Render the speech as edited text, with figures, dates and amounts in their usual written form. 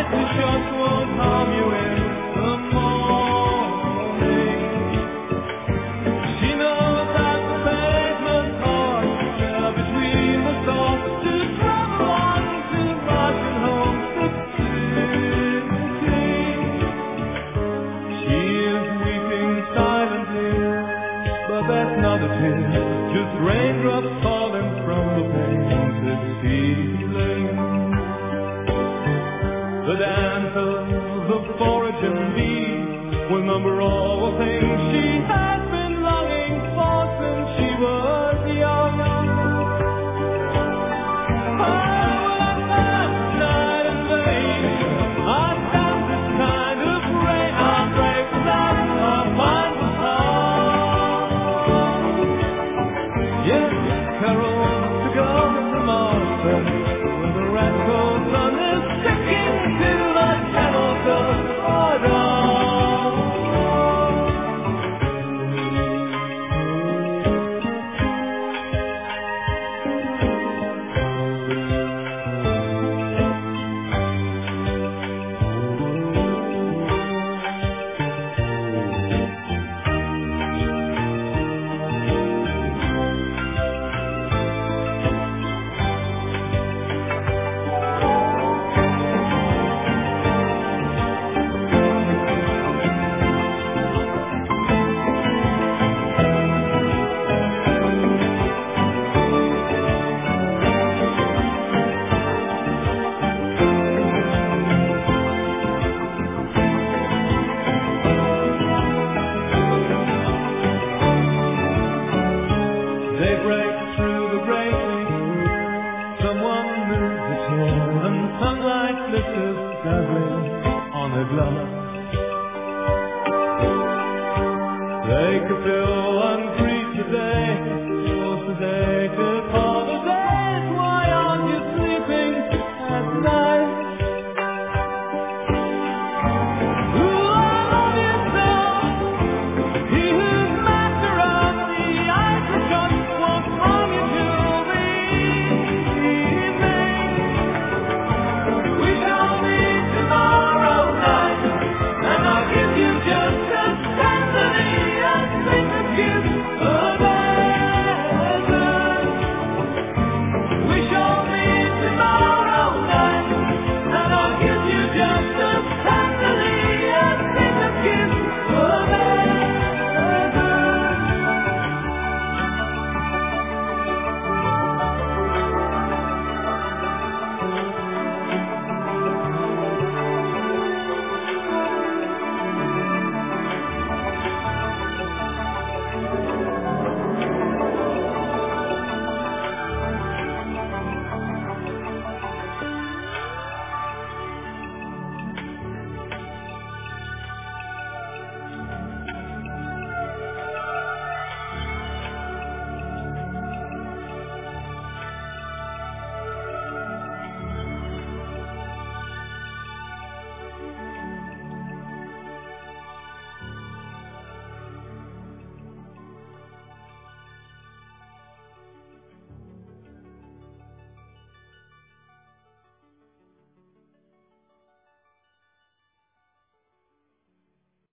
It just won't harm you in the morning. She knows that the pavement's hard there between the stars to travel on to Martin home the city. She is weeping silently, but that's not a tear, just raindrops falling from the painted ceiling. The dancers, the foraging bees, remember all the things she has been longing for since she was young. Oh, I love night and day. I dance this kind of rain. I break love, I find the song. Yes, carols to go to Martha, where the rascal sun is sinking to the channels of autumn. They break through the grating, someone moves a chair, and sunlight glitters dazzling on her glass. They could feel and greet the day